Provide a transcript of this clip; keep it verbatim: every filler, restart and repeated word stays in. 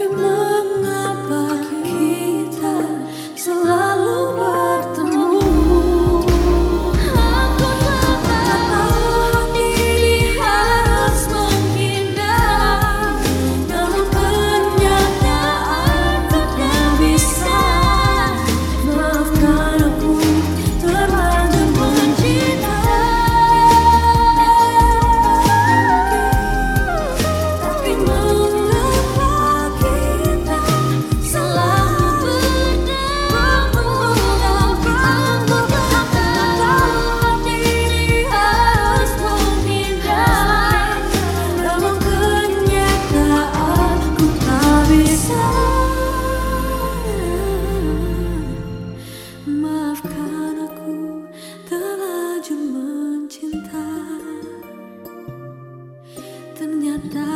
Tapi mengapa kita selalu bertemu? Aku tak tahu diri harus menghindar, namun kenyataan tak bisa. Maafkan aku terlanjur mencinta. Tapi mengapa kita selalu bertemu? Aku tak tahu diri harus menghindar, namun kenyataan ku tak bisa. Maafkan aku terlanjur mencinta. Ternyata